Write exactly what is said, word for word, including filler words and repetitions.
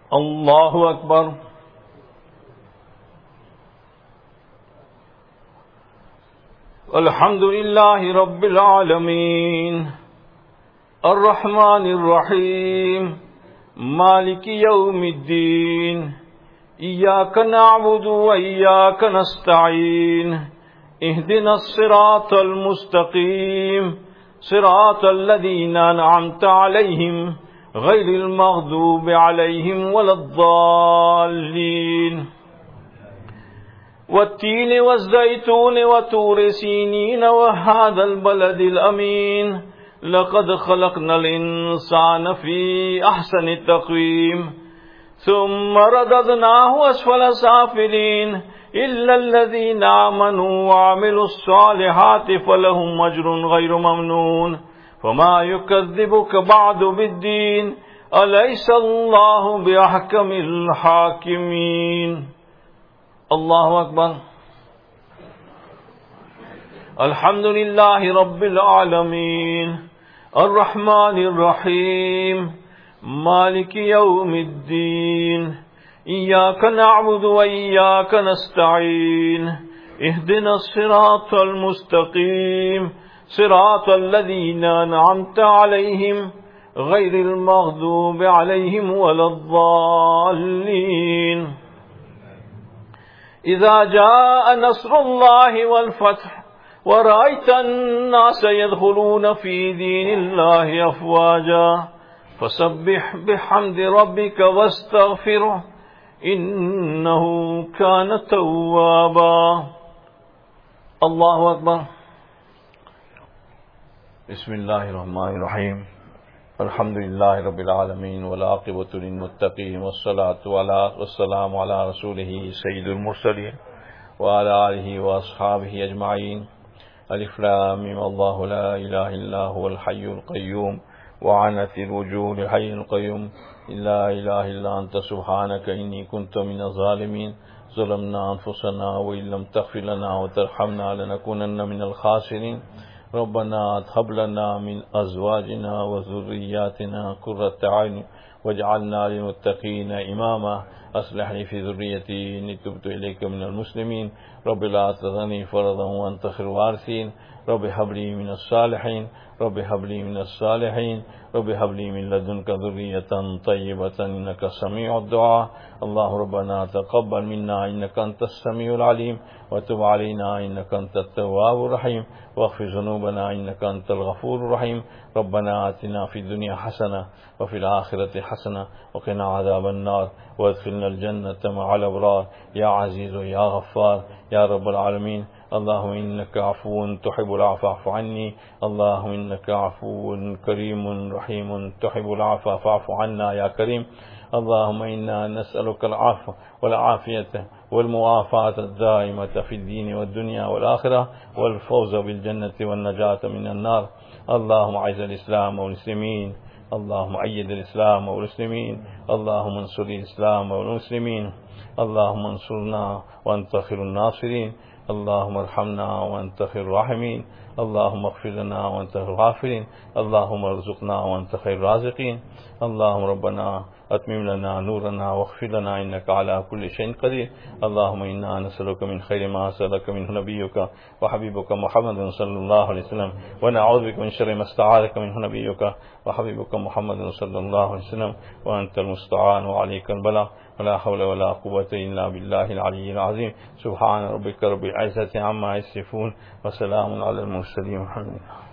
اللہ اکبر. الحمد للہ رب العالمین الرحمن الرحیم مالک یوم الدین ایاک نعبد و ایاک نستعین اہدنا الصراط المستقیم صراط الذین انعمت علیہم غیر المغضوب علیہم ولا الضالین. والتین والزیتون وطور سینین وهذا البلد الامین لقد خلقنا الانسان فی احسن تقویم ثم رددناه اسفل سافلین الا الذین آمنوا وعملوا الصالحات فلهم اجر غیر ممنون فما يكذبك بعد بالدین الیس اللہ باحکم الحاکمین. اللہ اکبر. الحمد للہ رب العالمین الرحمن الرحیم مالک یوم الدین ایاک نعبد و ایاک نستعین اہدنا الصراط المستقیم صراط الذین انعمت علیہم غیر المغضوب علیہم ولا الضالین. اذا جاء نصر اللہ والفتح ورأيت الناس يدخلون في دين الله أفواجا فسبح بحمد ربك واستغفره إنه كان توابا. اللہ اکبر. بسم اللہ الرحمن الرحیم الحمد للہ رب العالمین والعاقبۃ للمتقین والصلاة والسلام علی رسولہ سید المرسلین وعلی آلہ واصحابہ اجمعین. الف لام میم اللہ لا الہ الا هو الحی القیوم وعنت الوجوہ للحی القیوم لا الہ الا انت سبحانک انی کنت من الظالمین ظلمنا انفسنا وان لم تغفر لنا وترحمنا لنکونن من الخاسرین. ربنا هب لنا من ازواجنا وذرياتنا قرة اعين واجعلنا للمتقين اماما اصلح لي في ذريتي اني تبت اليك من المسلمين. رب لا تذرني فردا وانت خير الوارثين. رب هب لي من الصالحين رب هب لي من الصالحين رب هب لي من لدنك ذرية طيبة انك سميع الدعاء. الله ربنا تقبل منا انك انت السميع العليم وتب علينا انك انت التواب الرحيم واغفر ذنوبنا انك انت الغفور الرحيم. ربنا آتنا في الدنيا حسنة وفي الآخرة حسنة وقنا عذاب النار وادخلنا الجنة مع الأبرار يا عزيز يا غفار يا رب العالمين. اللهم إنك عفو تحب العفو فاعف عني. اللهم إنك عفو كريم رحيم تحب العفو فاعف عنا يا كريم. اللهم إنا نسألك العفو والعافية والمعافاة الدائمة في الدين والدنيا والآخرة والفوز بالجنة والنجاة من النار. اللهم أعز الإسلام والمسلمين. اللهم أيد الإسلام والمسلمين. اللهم انصر الإسلام والمسلمين. اللهم انصرنا وأنت خير الناصرين. اللهم ارحمنا وأنت خير الراحمين. اللهم اغفر لنا وأنت خير الغافرين. اللهم ارزقنا وأنت خير الرازقين. اللهم ربنا أتمم لنا نورنا واغفر لنا إنك على كل شيء قدير. اللهم إنا نسألك من خير ما سألك منه نبيك وحبيبك محمد صلى الله عليه وسلم ونعوذ بك من شر ما استعاذك منه نبيك وحبيبك محمد صلى الله عليه وسلم وأنت المستعان وعليك البلاغ ولا حول ولا قوة إلا بالله العلي العظيم. سبحان ربك رب العزة عما يصفون وسلام على المرسلين والحمد لله.